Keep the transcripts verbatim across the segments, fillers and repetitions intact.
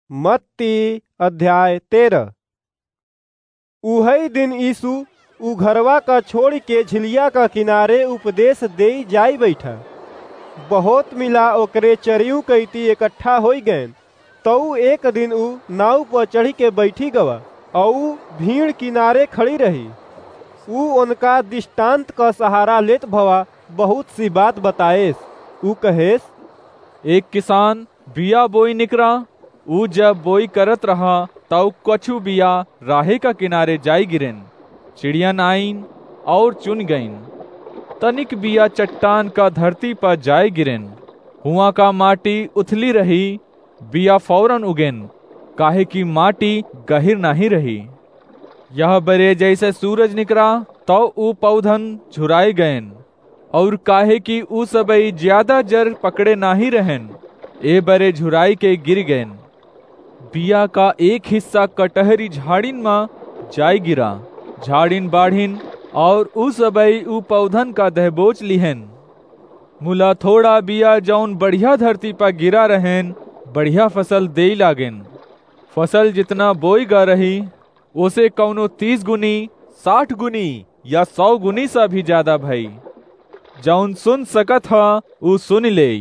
मत्ती अध्याय तेरह। उही दिन यीशु उ घरवा का छोड़ के झिलिया का किनारे उपदेश दे जाई बैठा। बहुत मिला ओकरे चरियू कैती इकट्ठा हो गए। तो एक दिन उ नाव पर चढ़ी के बैठी गवा और भीड़ किनारे खड़ी रही। उ उनका दृष्टांत का सहारा लेत भवा बहुत सी बात बताएस। उ कहेस, एक किसान बिया बोई निकरा। उ जब बोई करत रहा तब कछु बिया राहे का किनारे जाई गिरेन। चिड़ियन आईन और चुन गईन। तनिक बिया चट्टान का धरती पर जाए गिरेन। हुआ का माटी उथली रही, बिया फौरन उगेन, काहे की माटी गहिर नहीं रही। यह बरे जैसे सूरज निकरा तो उ पौधन झुराए गएन, और काहे की उ सबई ज्यादा जर पकड़े नहीं रहन, ए बरे झुराई के गिर गएन। बिया का एक हिस्सा कटहरी झाड़िन में जाय गिरा। झाड़िन बाढ़िन और उ सबई उ पौधन का दहबोच लिहन। मुला थोड़ा बिया जौन बढ़िया धरती पर गिरा रहन, बढ़िया फसल दे लागेन। फसल जितना बोई गा रही उसे कौनो तीस गुनी, साठ गुनी या सौ गुनी सा भी ज्यादा भई। जौन सुन सकत हा उ सुन ले।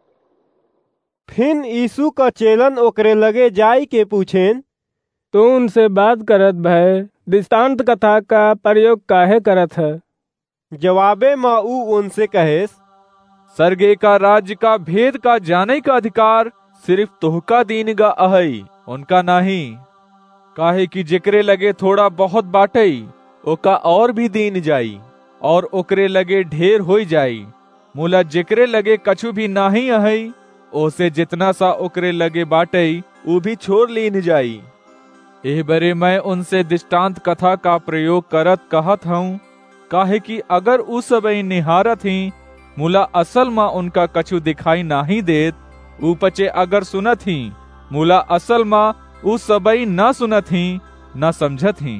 फिर यीशु का चेलन ओकरे लगे जाई के पूछेन, तू उनसे बात करत भय दृष्टांत कथा का प्रयोग काहे करत है? जवाबे में उ उनसे कहेस, सरगे का राज्य का भेद का जाने का अधिकार सिर्फ तोहका दीन गा अहई, उनका नहीं। काहे कि जेकरे लगे थोड़ा बहुत बाटई ओका और भी दीन जाई, और ओकरे लगे ढेर होई जाई। मुला जेकरे लगे कछु भी नहीं अहई, ओसे जितना सा ओकरे लगे बाटई उ भी छोड़ लीन जाई। एह बरे मैं उनसे दृष्टांत कथा का प्रयोग करत कहत हूँ, काहे कि अगर उ सबई निहारत ही, मुला असल में उनका कछु दिखाई नहीं देत। उ पचे अगर सुनत ही, मुला असल में उ सबई न सुनत ही न समझत ही।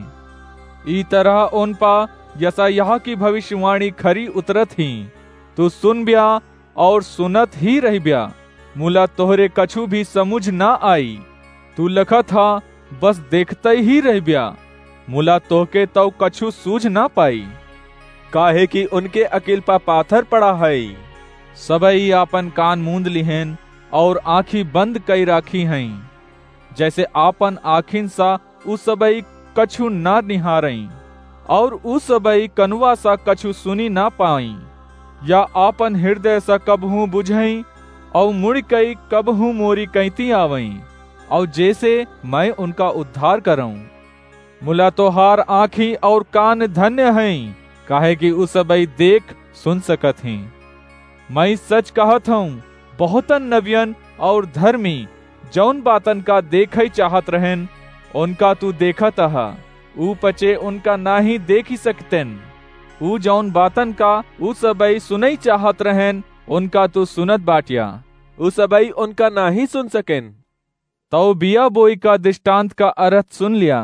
ई तरह उन पा यशायाह की भविष्यवाणी खरी उतरत ही। तू सुन ब्या और सुनत ही रह ब्या, मुला तोहरे कछु भी समझ ना आई। तू लखत हा बस देखते ही रह ब्या, मुला तोहके तो कछु सूझ ना पाई। काहे कि उनके अकिल पा पाथर पड़ा है। सबई आपन कान मूंद लिहन और आँखी बंद कई राखी हैं। जैसे आपन आँखिन सा उ सबई कछु ना निहारई, और उ सबई कनुआ सा कछु सुनी ना पाई। या आपन हृदय सा कबहू बुझई और मुड़ कई कबहू मोरी कैती आवई, और जैसे मैं उनका उद्धार करऊं। मुला तोहार आँखी और कान धन्य हैं, काहे कि उ सबई देख सुन सकत हैं। मैं सच कहत हूँ, बहुतन नबियन और धर्मी जौन बातन का देखई चाहत रहन, उनका तू देखत हा, उ पचे उनका नाही देख ही सकतेन। उ जौन बातन का उ सबई सुनई चाहत रहन, उनका तू सुनत बाटिया, उ सबई उनका नाही सुन सकेन। तो बिया बोई का दृष्टांत का अर्थ सुन लिया।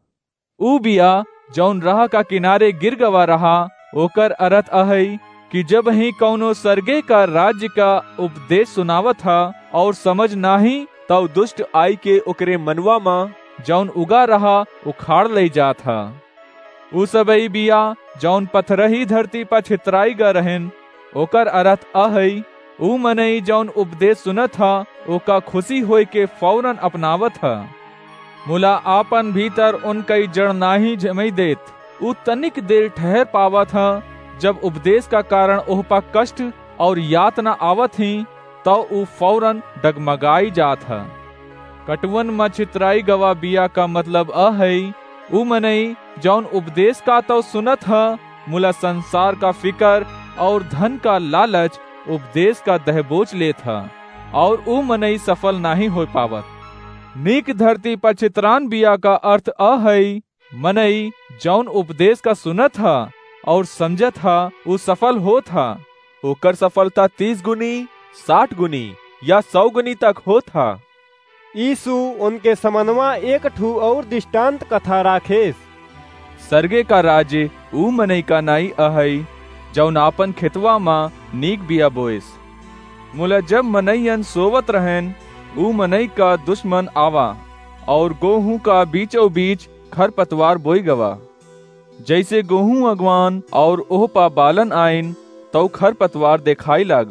उ बिया जौन राह का किनारे गिर गवा रहा, ओकर अर्थ अहई कि जब ही कौनो सरगे का राज्य का उपदेश सुनावत था और समझ नाही, तो दुष्ट आई के ओकरे मनवा मा जौन उगा रहा उखाड़ ले जात था। उ सबई बिया जौन पथरही धरती पर छितराई गा रहन, ओकर अर्थ अहई उ मनई जौन उपदेश सुनत था ओका खुशी होय के फौरन अपनावत था। मुला आपन भीतर उनकई जड़ नाही जमई देत। उ तनिक देर ठहर पावत था। जब उपदेश का कारण ओह पा कष्ट और यातना आवत ही, तो उ फौरन डगमगाई जात है। कटवन में छितराई गवा बिया का मतलब अ है उ मनई जौन उपदेश का तो सुनत है, मुला संसार का फिकर और धन का लालच उपदेश का दहबोच लेत है, और उ मनई सफल नहीं हो पावत। नीक धरती पर चित्रान बिया का अर्थ अ है मनई जौन उपदेश का सुनत हा और समझत हा, उ सफल होत हा। ओकर सफलता तीस गुनी, साठ गुनी या सौ गुनी तक होत हा। यीशु उनके समनवा एक ठू और दृष्टांत कथा राखेस। सरगे का राज्य उ मनई का नाई अहई जौन आपन खेतवा मा नीक बिया बोएस। मुला जब मनईयन सोवत रहन, ऊ मनई का दुश्मन आवा और गेहूं का बीचों बीच खरपतवार बोई गवा। जैसे गेहूं अगवान और ओह पा बालन आइन तो खरपतवार देखाई लाग।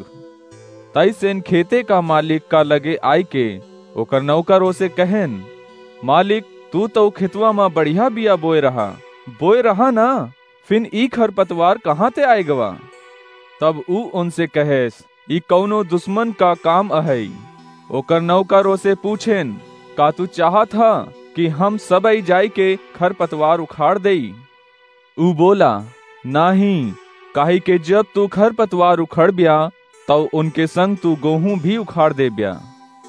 तैसेन खेते का मालिक का लगे आई के ओकर नौकर से कहन, मालिक तू तो खेतवा में बढ़िया बिया बोए रहा बोए रहा ना, फिन ई खरपतवार कहाँ ते आए गवा। तब ऊ उनसे कहेस, ई कौनो दुश्मन का काम अहई। ओकर नौकरों से पूछेन, का तू चाहत हा कि हम सब आई जाई के खरपतवार उखाड़ देई? ऊ बोला, नाही, काहे के जब तू खरपतवार उखड़ बिया तो उनके संग तू गेहूं भी उखाड़ दे बिया।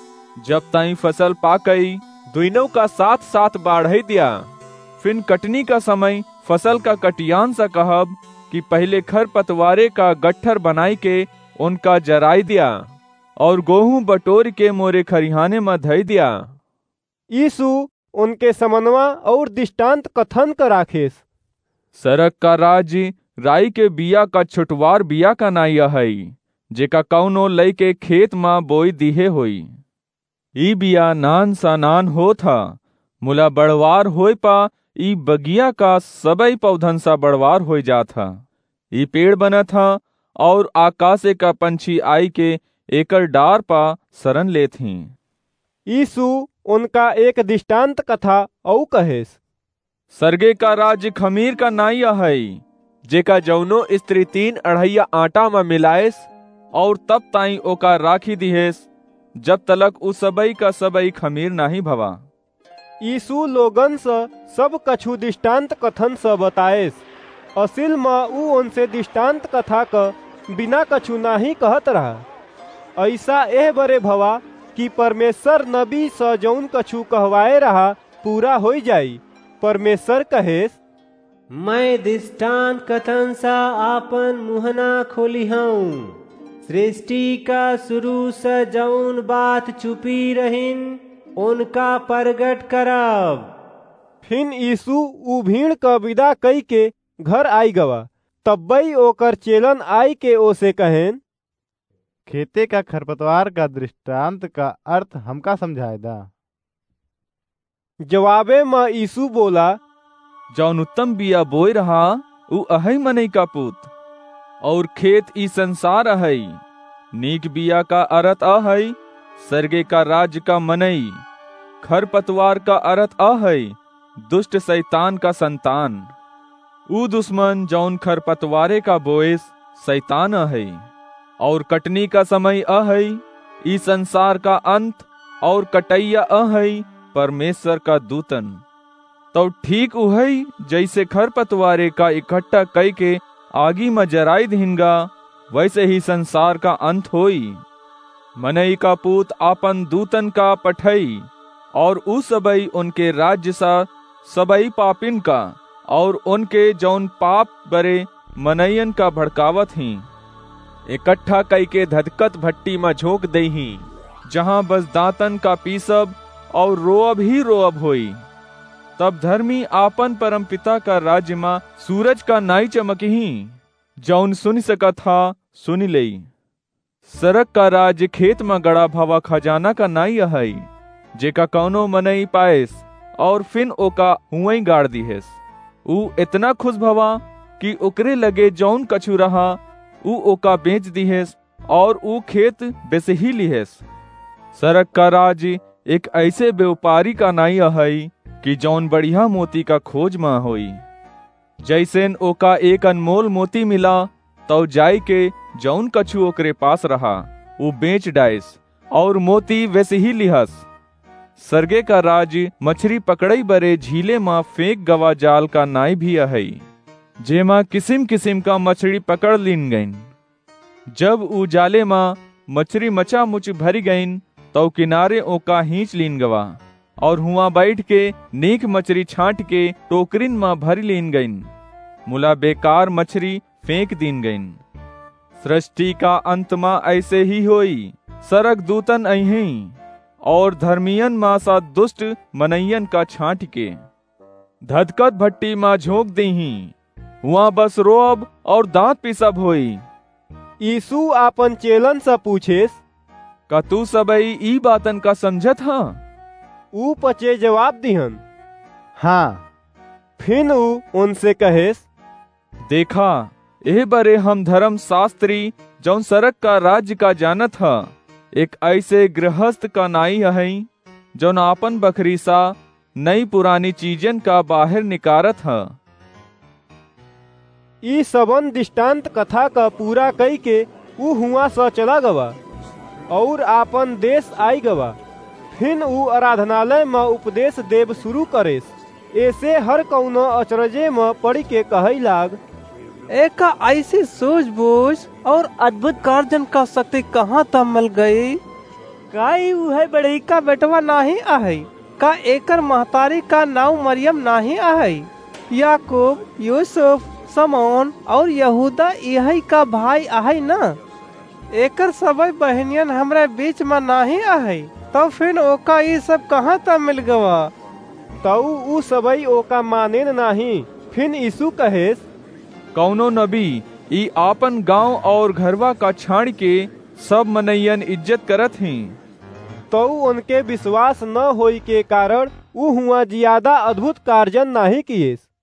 जब ताई फसल पाकई दुइनों का साथ साथ बाढ़ई दिया। फिन कटनी का समय फसल का कटियान सा कहब कि पहले खरपतवारे का गट्ठर बनाई के उनका जराई दिया और गेहूं बटोर के मोरे खरिहाने में धई दिया। यीशु उनके समनवा और दृष्टांत कथन कर राखेस। सरक का राज्य राई के बिया का छुटवार बिया का नाई हई, जेका कौनो लई के खेत में बोई दिहे होई। ई बिया नान सा नान हो था, मुला बड़वार होय पा ई बगिया का सबई पौधन सा बड़वार हो जा था। ई पेड़ बना था और आकाशे का पंछी आई के एकर डार पा शरण ले थी। यीशु उनका एक दृष्टांत कथा औ कहेस। सरगे का राज्य खमीर का नाई हई, जेका जौनो स्त्री तीन अढ़ैया आटा में मिलाएस और तब ताई ओका राखी दिहेस जब तलक उ सबई का सबई खमीर नहीं भवा। यीशु लोगन से सब कछु दृष्टांत कथन से बताएस। असिल में ऊ उनसे दृष्टांत कथा का बिना कछु नहीं कहत रहा। ऐसा एह बरे भवा कि परमेश्वर नबी से जौन कछु कहवाए रहा पूरा हो जाई। परमेश्वर कहेस, मैं दृष्टांत कथन सा आपन मुहना खोली हूँ। सृष्टि का शुरू से जौन बात छुपी रहिन उनका प्रगट करब। फिन यीशु ऊ भीड़ का विदा कई के घर आई गवा। तब्बई ओकर चेलन आई के ओसे कहेन, खेते का खरपतवार का दृष्टांत का अर्थ हमका समझाए दा। जवाबे में यीशु बोला, जौन उत्तम बिया बोए रहा ऊ अहई मनई का पुत, और खेत ई संसार अहई। नीक बिया का अर्थ अहई सरगे का राज्य का मनई। खरपतवार का अर्थ अहई दुष्ट शैतान का संतान। ऊ दुश्मन जौन खरपतवारे का बोएस शैतान अहई। और कटनी का समय अहई ई संसार का अंत, और कटैया अहई परमेश्वर का दूतन। तो ठीक उहई जैसे खरपतवारे का इकट्ठा कई के आगी में जराई देंगा, वैसे ही संसार का अंत होई। मनई का पूत आपन दूतन का पठई, और उ सबई उनके राज्य सा सबई पापिन का, और उनके जौन पाप बरे मनैयन का भड़कावत ही इकट्ठा कई के धधकत भट्टी में झोंक दही, जहाँ बस दांतन का पीसब और रोअब ही रोअब होई। तब धर्मी आपन परम पिता का राज्य में सूरज का नाई चमकही। जौन सुन सका था सुन लई। सरक का राज्य खेत में गड़ा भावा खजाना का नाई हई, जेका कौनो मनई पाएस और फिन ओका हुई गाड़ दिहेस। ऊ इतना खुश भवा कि ओकरे लगे जौन कछु रहा ऊ ओका बेच दिहेस और ऊ खेत बेच ही लिहेस। सरक का राज्य एक ऐसे व्यापारी का नाई हई कि जौन बढ़िया मोती का खोज में होई। जैसेन ओका एक अनमोल मोती मिला तो जाई के जौन कछु ओकरे पास रहा वो बेच डाइस और मोती वैसे ही लिहस। सरगे का राज्य मछली पकड़ई बरे झीले में फेंक गवा जाल का नाई भी अहई, जेमा किसिम किसिम का मछली पकड़ लीन गईन। जब ऊ जाले में मछली मचा मुच भरी गईन तो किनारे ओका हींच लीन गवा, और हुआ बैठ के नेक मछली छांट के टोकरिन में भरी लीन गईन। मुला बेकार मछली फेंक दीन गईन। सृष्टि का अंत में ऐसे ही होई। सरक दूतन अही और धर्मियन में सा दुष्ट मनैयन का छांट के धधकत भट्टी में झोंक दही। हुआ बस रोब और दांत पिसब होई। यीशु आपन चेलन से पूछेस, का तू सबई ई बातन का समझत हाँ? ऊ पचे जवाब दिहन, हाँ। फिर ऊ उनसे कहेस, देखा एह बरे हम धर्म शास्त्री जौन सरक का राज्य का जानत हा, एक ऐसे गृहस्थ का नाई हई जौन आपन बकरी सा नई पुरानी चीजन का बाहर निकारत हा। ई सबन दृष्टांत कथा का पूरा कई के ऊ हुआ स चला गवा और आपन देश आई गवा। फिर ऊ आराधनालय में उपदेश देव शुरू करेस। ऐसे हर कौनो अचरजे में पढ़ के कहे लाग, एका ऐसी सूझबूझ और अद्भुत कार्जन का शक्ति कहाँ तक मिल गई? का वह बड़ैका बेटवा नहीं आहई? का एकर महतारी का नाम मरियम नहीं आहई? याकूब, यूसुफ, समौन और यहूदा यही का भाई आहई न? एकर सबई बहनियन हमरे बीच में नहीं आहई? तब फिर ओका ये सब कहाँ तक मिल गवा? तऊ ऊ सबई ओका मानेन नहीं। फिर यीशु कहेस, कौनो नबी ई आपन गांव और घरवा का छाड़ के सब मनैयन इज्जत करत ही। तो उनके विश्वास न होई के कारण ऊ हुआ ज्यादा अद्भुत कार्जन नहीं किएस।